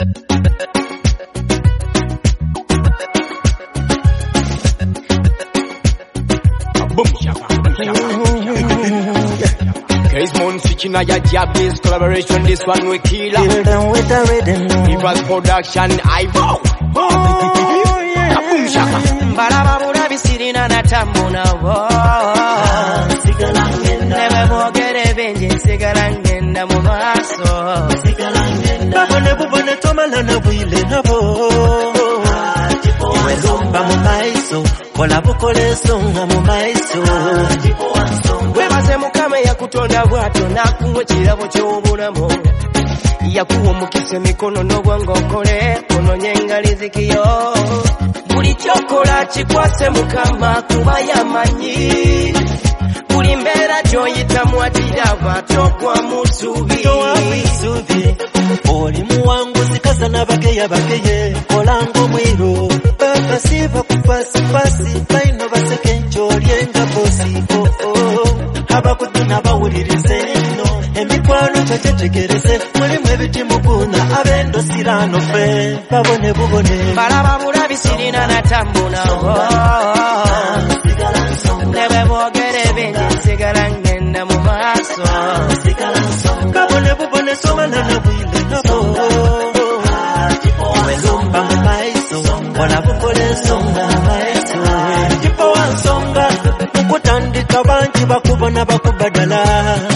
Boom shaka. Case Monsichina ya Jabbies collaboration, this one we kill them with the rhythm. People's production, I vow. Boom shaka. Barababura bisirina na tambuna wo. Never forget revenge, sigarangenda mu maso. Babone bubone tomalana bwile nabo. Wezomba mu maiso, kola bukole songa mu maiso. Webaze mukama yakutonda bwato nakuwa kirabo ky'obulamu. Yakuwa omukisa emikono n'obwongo okole ononye engalizikiyo. Buli kyokola kikwase mukama kuba yamanyi. Buli mbeera gy'oyitamu atiraba togwa mu ssuubi. Oli muwanguzi kasana bageya bageye kola ng'omwiru. Bakasiba ku fasifasi baino baseke nkyolyenga bosi. Abakutuna bawulirize eno emikwano kyetegereze mulimu ebitimukuuna abendo sirano fe babone bubone balababula bisirina natambuna nebe boogere bingi nsigala ngenda mu maaso babone bubone somana na bwile nabo wezomba mu maiso kola bukole songa mu maiso tipo wansonga mukutandika bangi bakubona bakubadala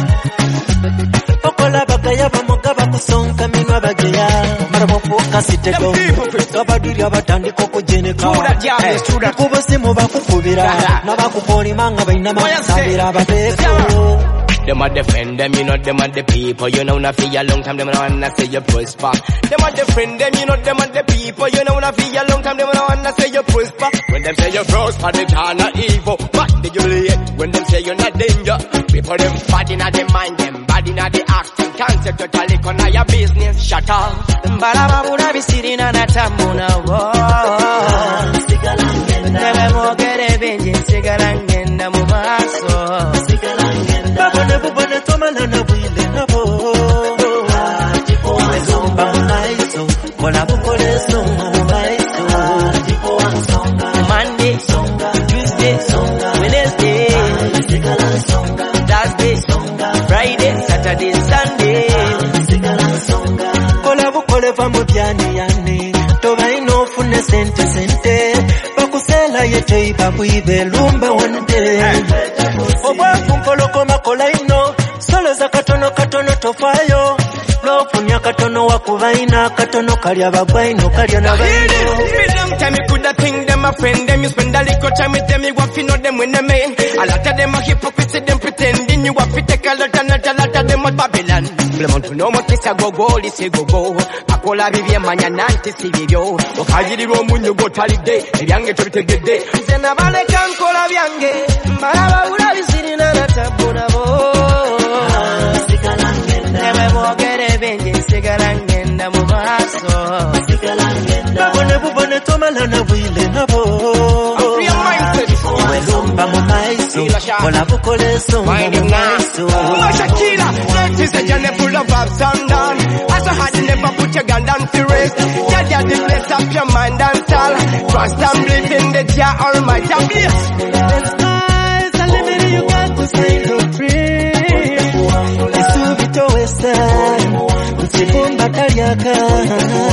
okola bagaya bamugaba kusonka minwa bageya marabofuka sitego abaduri abatandika okujeneka kubusimu bakukubira nabakukolima bainama sabira bateeko. Them a defend them, you know them are the people. You know, not for a long time, them no wanna say you prosper. Them a defend them, you know them are the people. You know, not for a long time, them no wanna say you prosper. When them say you prosper, they can't evil. But they humiliate when them say you're not danger. People them bad inna them mind, them bad inna the action. Can't say totally on your business. Shut up. Balababula bisirina natambuna wo. Nebe mwogere bingi nsigala ngenda mu maaso. Babone bubone tomalana bwile nabo wezomba mu maiso kola bukole songa mu maiso Monday, Tuesday, Wednesday, Thursday, Friday, Saturday, Sunday. kola bukole va mu byani yani tobaina ofune sente bakusela yete ibabwibe lumba wande obwavu mpolokoma kola ino solo za katono tofayo lofunya katono wakubaina katono kalya bagwaino kalya na baino. Time you coulda think them a friend them. You spend a little time with them, you have to know them when they mean. A lot of them are hypocrites, them pretending. You have to take a lot of them at Babylon. Blemon to know what is a go-go, this a go-go. A cola vivia mañanante si vivió. O kajiri romu you go holiday. Ebiange to take the day. Zena vale kan kola biange. Balababula bisirina natambuna wo. Nebe mwogere bingi nsigala ngenda mu maaso. Babone bubone tomalana bwile nabo wezomba mu maiso kola bukole songa mu maiso. Shakira, life is a journey full of ups and downs. As a heart, you never put your gun down to rest. Yeah, the place up your mind and soul. Trust and believe in the Jah Almighty. The skies are limited, you got to stay free. It's too bit to waste time. Msibumba kariaka